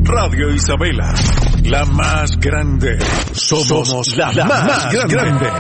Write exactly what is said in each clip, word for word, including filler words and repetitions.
Radio Isabela, la más grande. Somos, Somos la, la más, más grande. grande.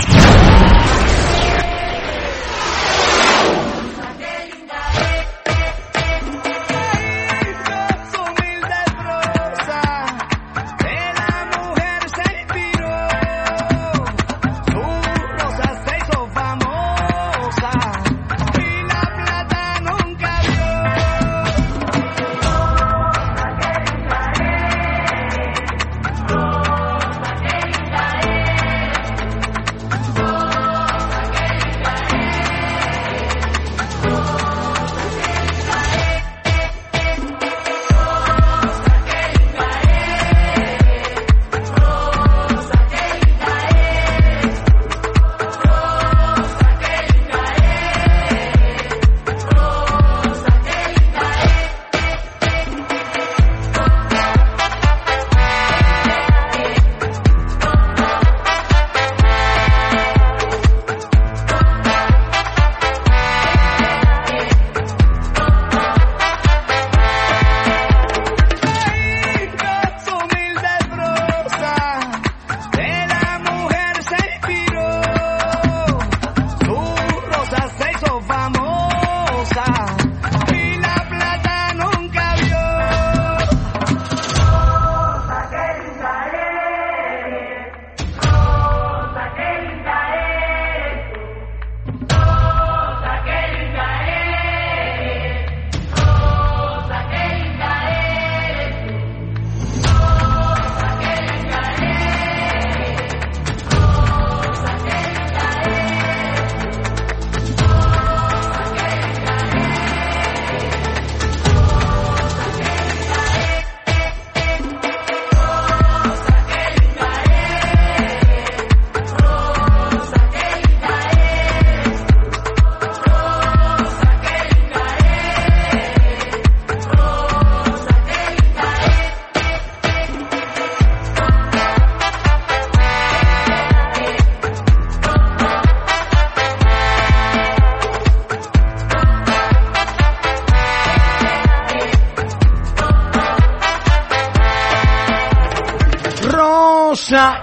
Rosa,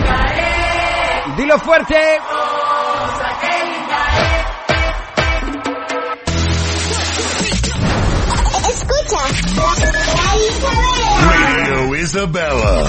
dilo fuerte. Escucha Radio Isabela.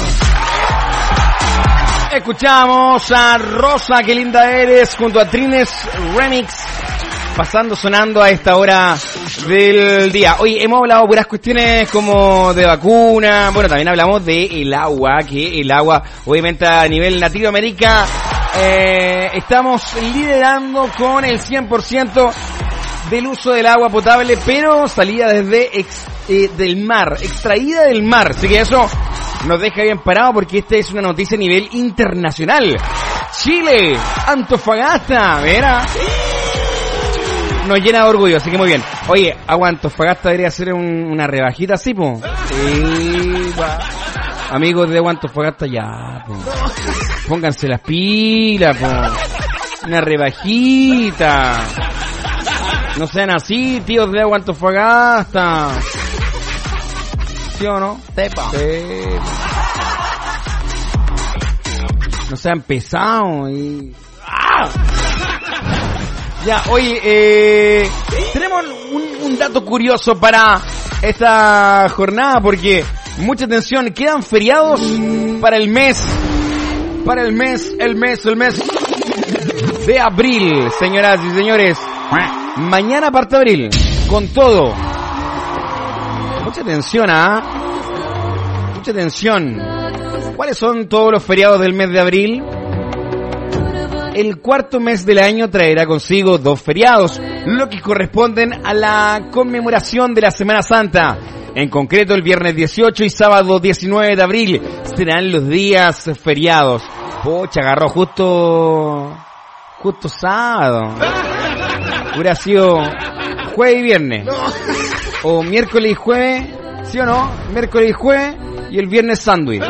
Escuchamos a Rosa, qué linda eres, junto a Trines Remix, pasando, sonando a esta hora del día. Hoy hemos hablado de puras cuestiones como de vacuna, bueno, también hablamos de el agua, que el agua, obviamente a nivel Latinoamérica, eh, estamos liderando con el cien por ciento del uso del agua potable, pero salida desde ex, eh, del mar, extraída del mar, así que eso nos deja bien parado porque esta es una noticia a nivel internacional. Chile, Antofagasta, mira, nos llena de orgullo, así que muy bien. Oye, agua Antofagasta debería hacer un, una rebajita así, po. Sí, amigos de agua Antofagasta, ya, po. Pónganse las pilas, po. Una rebajita. No sean así, tíos de agua Antofagasta. ¿Sí o no? Sepa. Sí. No sean pesados y... ¡Ah! Ya, oye, eh, tenemos un, un dato curioso para esta jornada porque, mucha atención, quedan feriados para el mes, para el mes, el mes, el mes de abril, señoras y señores. Mañana parte abril, con todo. Mucha atención, ¿ah? ¿eh? Mucha atención. ¿Cuáles son todos los feriados del mes de abril? El cuarto mes del año traerá consigo dos feriados, lo que corresponden a la conmemoración de la Semana Santa. En concreto, el viernes dieciocho y sábado diecinueve de abril serán los días feriados. Pocha, agarró justo... justo sábado. Hubiera sido jueves y viernes. O miércoles y jueves, ¿sí o no? Miércoles y jueves y el viernes sándwich.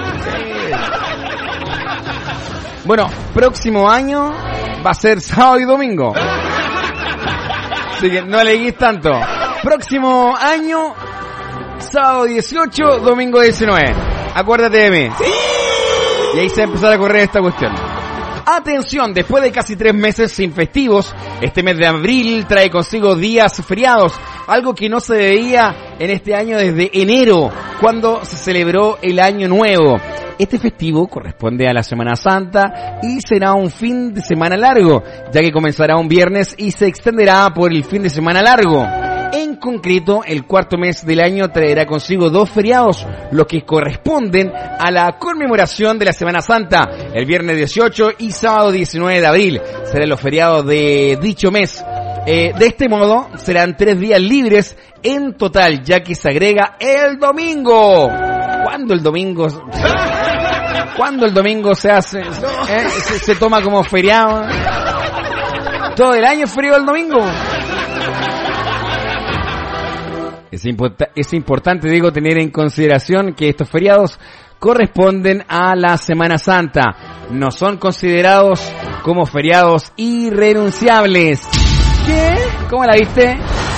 Bueno, próximo año va a ser sábado y domingo. Así que no leís tanto. Próximo año, sábado dieciocho, domingo diecinueve. Acuérdate de mí. Y ahí se va a empezar a correr esta cuestión. Atención, después de casi tres meses sin festivos, este mes de abril trae consigo días feriados, algo que no se veía en este año desde enero, cuando se celebró el Año Nuevo. Este festivo corresponde a la Semana Santa y será un fin de semana largo, ya que comenzará un viernes y se extenderá por el fin de semana largo. En concreto, el cuarto mes del año traerá consigo dos feriados, los que corresponden a la conmemoración de la Semana Santa, el viernes dieciocho y sábado diecinueve de abril. Serán los feriados de dicho mes. Eh, de este modo, serán tres días libres en total, ya que se agrega el domingo. ¿Cuándo el domingo? ¿Cuándo el domingo se hace? ¿Eh? Se, se toma como feriado. ¿Todo el año es feriado el domingo? Es, import- es importante, digo, tener en consideración que estos feriados corresponden a la Semana Santa. No son considerados como feriados irrenunciables. ¿Qué? ¿Cómo la viste?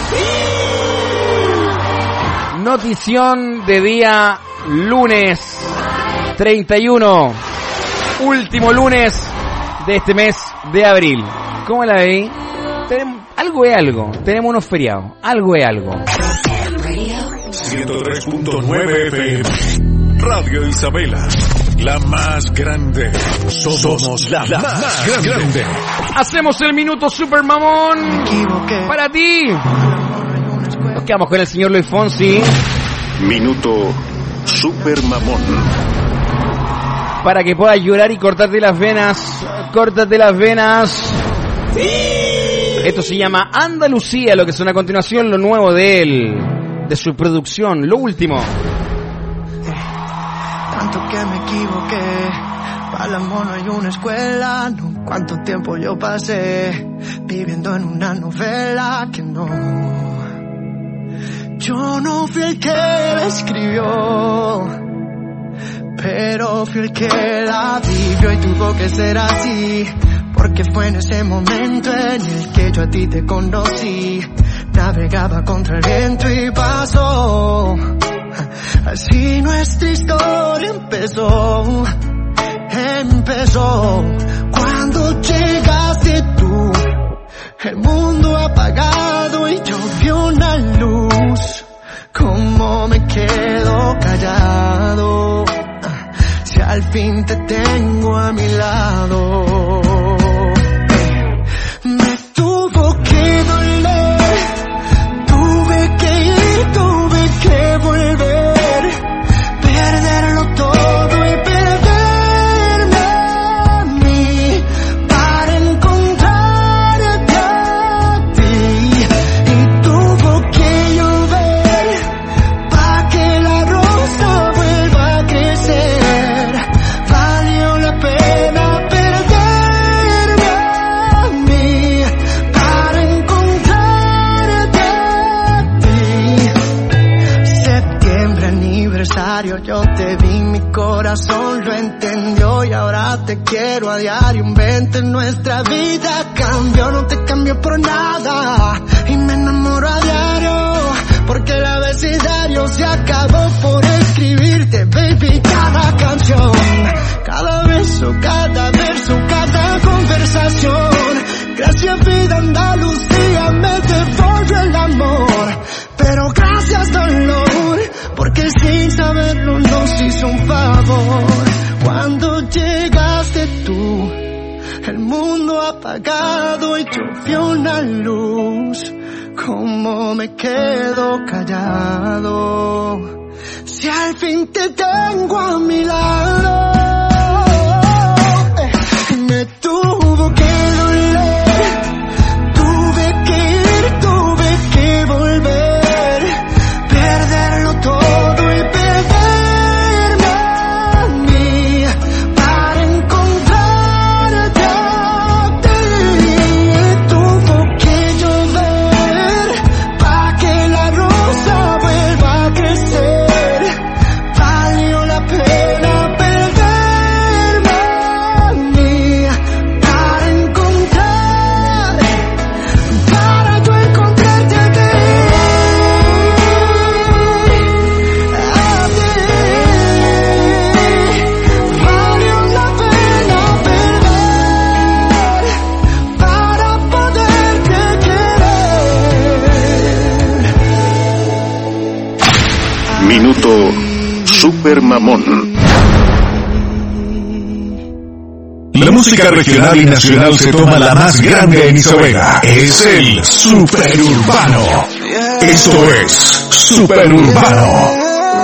Notición de día lunes treinta y uno. Último lunes de este mes de abril. ¿Cómo la vi? Tenemos, algo es algo. Tenemos unos feriados. Algo es algo. ciento tres punto nueve F M. Radio Isabela. La más grande. Somos la, la más, más grande. grande. Hacemos el minuto super mamón. Para ti. Nos quedamos con el señor Luis Fonsi. Minuto super mamón. Para que puedas llorar y cortarte las venas. Córtate las venas. Esto se llama Andalucía, lo que suena a continuación, lo nuevo de él, de su producción, lo último. Tanto que me equivoqué, para el amor no hay una escuela, no, cuánto tiempo yo pasé, viviendo en una novela que no. Yo no fui el que la escribió, pero fui el que la vivió y tuvo que ser así. Porque fue en ese momento en el que yo a ti te conocí. Navegaba contra el viento y pasó. Así nuestra historia empezó. Empezó cuando llegaste tú. El mundo apagado y yo vi una luz. Cómo me quedo callado si al fin te tengo a mi lado. Me tuvo que doler, tuve que ir, tuve que volver, perderlo todo y perderme a mí para encontrarte a ti. Y tuvo que llover para que la rosa vuelva a crecer. Valió la pena perderme a mí para encontrarte a ti. Septiembre aniversario, yo te vi, mi corazón lo entendió y ahora te quiero a diario. Un veinte, nuestra vida cambió, no te cambió por nada y me enamoro a diario porque el abecedario se acabó por escribirte, baby, cada canción, cada beso, cada verso, cada conversación. Gracias vida Andalucía me devolvió el amor, pero gracias dolor, porque sin saberlo nos hizo un favor. Cuando llegaste tú, el mundo apagado y yo vi una luz. Cómo me quedo callado si al fin te tengo a mi lado. Me tuvo que doler, tuve que ir, tuve que volver, perderlo todo y perderme a mí para encontrarte a ti. Tuvo que llover para que la rosa vuelva a crecer. Valió la pena perderme dato super mamón. La música regional y nacional se toma la más grande en Isabela. Es el Superurbano. Esto es Superurbano.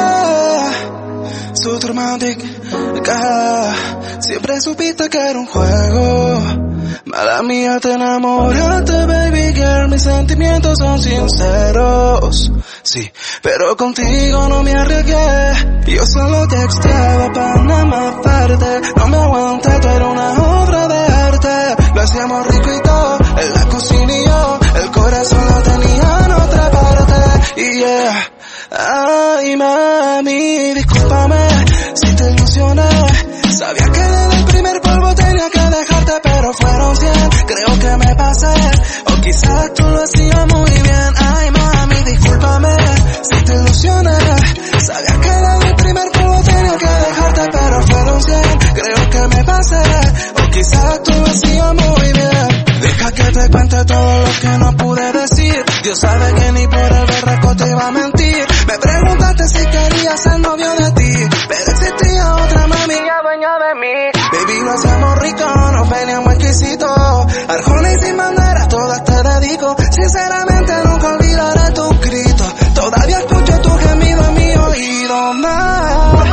Siempre supiste que era un juego. Mala mía, te enamoraste, baby girl. Mis sentimientos son sinceros. Sí, pero contigo no me arriesgué. Yo solo texteaba para nada más verte. No me aguanté, tú eras una obra de arte. Lo hacíamos rico y todo, en la cocina y yo. El corazón lo tenía en otra parte. Y yeah, ay mami, discúlpame si te ilusioné. Sabía que desde el primer polvo tenía que dejarte, pero fueron cien. Creo que me pasé, o quizás tú lo hacías muy bien. Ay mami, discúlpame si te ilusioné. Sabía que desde el primer polvo tenía que dejarte, pero fueron cien. Creo que me pasé, o quizás tú lo hacías muy bien. Deja que te cuente todo lo que no pude decir. Dios sabe que ni por el berraco te iba a mentir. Me preguntaste si quería ser novio de ti, pero existía otra mami ya dueña de mí. Baby, lo hacemos rico, nos veníamos exquisitos. Arjona y sin bandera, todas te dedico. Sinceramente nunca olvidaré tus gritos. Todavía escucho tu gemido en mi oído más.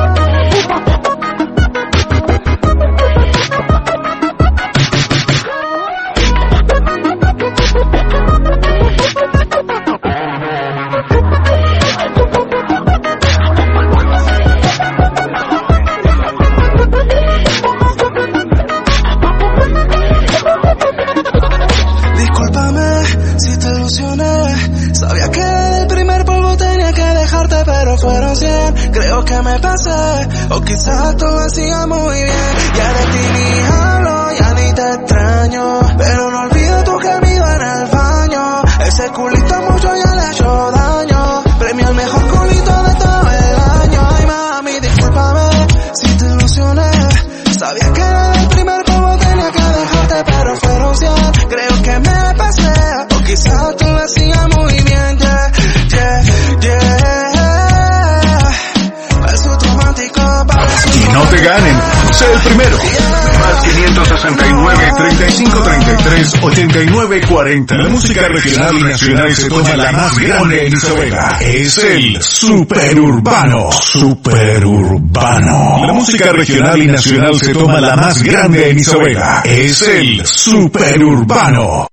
Sabía que del primer polvo tenía que dejarte, pero fueron cien. Creo que me pasé, o quizás todo hacía muy bien. Ya de ti ni hablo, ya ni te extraño, pero no olvido tu gemido en el baño. Ese culito mucho ya le ha hecho daño. Premio al mejor culito de todo el año. Ay mami, discúlpame si te ilusioné. Sabía que del primer polvo tenía que dejarte, pero fueron cien. Creo que me pasé, o quizás tú lo hacías muy bien. Yeah, yeah, yeah. Es automático para y no te ganen, sé el primero. Más quinientos sesenta y nueve, treinta y cinco, treinta y tres, ochenta y nueve, cuarenta. La música regional y nacional se toma la más grande en Isabela. Es el Superurbano. Superurbano. La música regional y nacional se toma la más grande en Isabela. Es el Superurbano.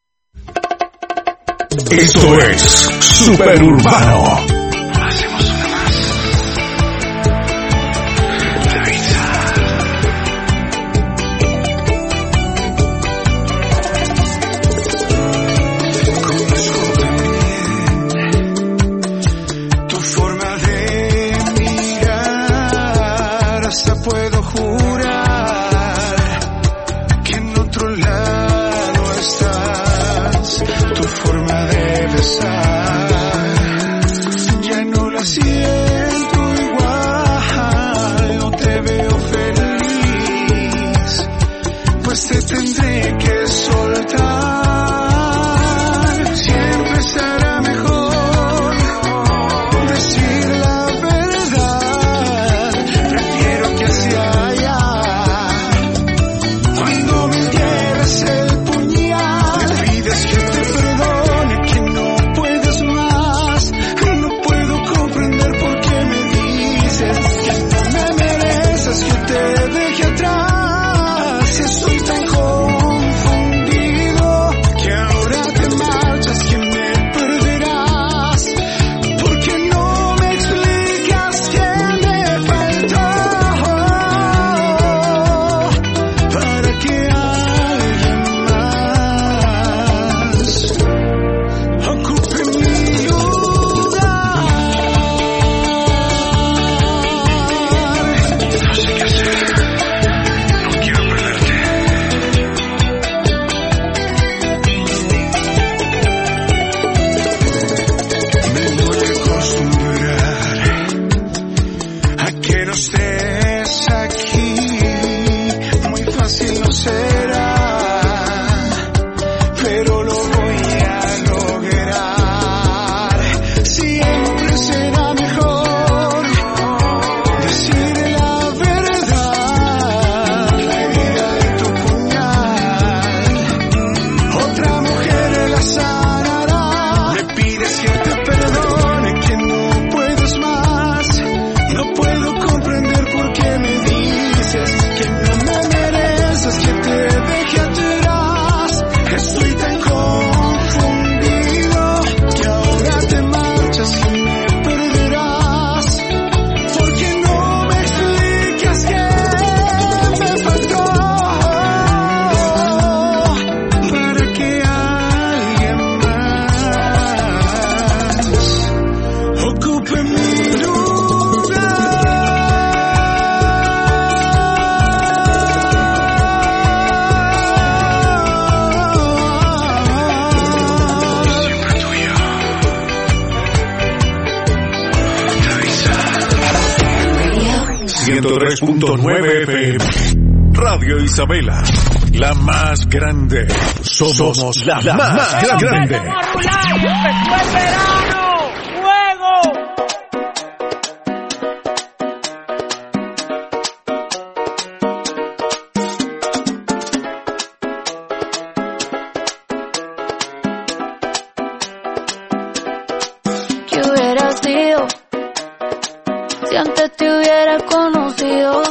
Esto es Superurbano. Siempre será mejor ciento tres punto nueve F M. Radio Isabela, la más grande. Somos, Somos la, la más, más grande. Empezó el verano. ¡Fuego! ¿Qué hubiera sido si antes te hubiera conocido?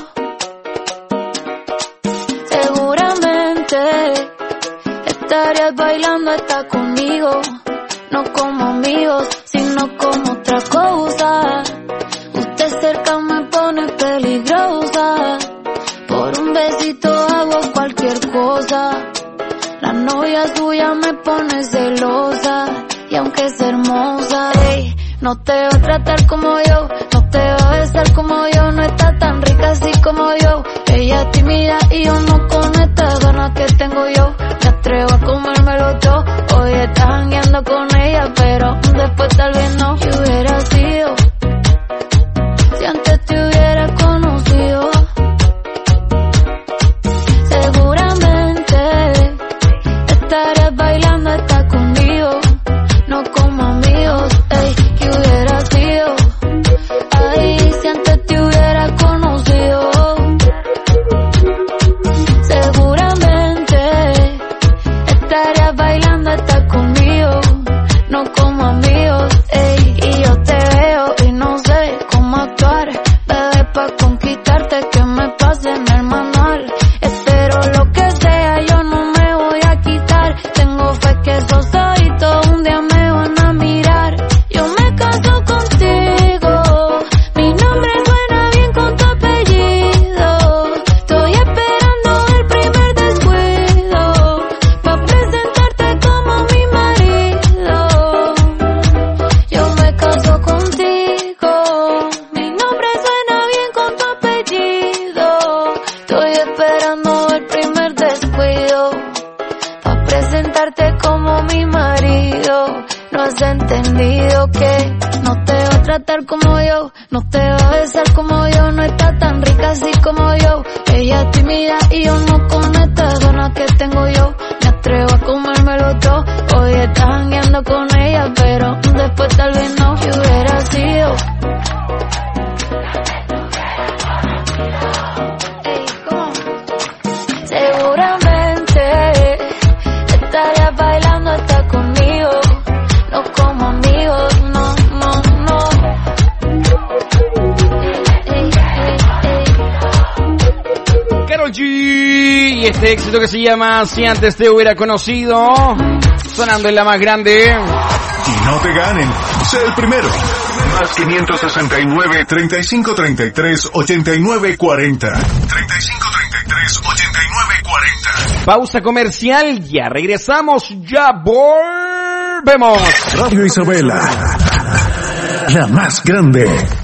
Estarías bailando hasta conmigo, no como amigos, sino como otra cosa. Usted cerca me pone peligrosa, por un besito hago cualquier cosa. La novia suya me pone celosa, y aunque es hermosa, ey, no te va a tratar como yo, no te va a besar como yo, no está tan rica así como yo. Ella es tímida y yo no con estas ganas que tengo yo. Me atrevo a comérmelo todo. Hoy estás jangueando con ella, pero después tal vez no. ¿Qué hubiera sido si antes te hubiera conocido? Seguramente estarías bailando hasta conmigo, no como amigos. Ey, ¿qué hubiera sido? Ay, si antes te hubiera conocido. Seguramente estarías bailando hasta conmigo, no como amigos. Ey, y yo te veo y no sé cómo actuar, bebé, pa' conquistarte que me pasen el manual. Espero lo que sea, yo no me voy a quitar. Tengo fe que esos ojitos un día me van a mirar. Yo me caso contigo, mi nombre suena bien con tu apellido. Estoy esperando el primer descuido pa' presentarte como mi marido. Yo me caso contigo, mi nombre suena bien con tu apellido. Estoy esperando el primer descuido pa' presentarte como mi marido. No has entendido que no te va a tratar como yo, no te va a besar como yo, no está tan rica así como yo. Ella es tímida y yo no con estas ganas que tengo yo. Me atrevo a comérmelo todo. Hoy estás jangueando con ella, pero después tal vez no. ¿Qué hubiera sido? Ey, ¿cómo? Seguramente estarías bailando hasta conmigo, no como amigos, no, no, no. Ey, ey, ey. Karol G y este éxito que se llama Si antes te hubiera conocido, sonando en la más grande. Y no te ganen. Sé el primero. Más quinientos sesenta y nueve, treinta y cinco treinta y tres, ochenta y nueve cuarenta. treinta y cinco treinta y tres, ochenta y nueve cuarenta. Pausa comercial, ya regresamos, ya volvemos. Radio Isabela, la más grande.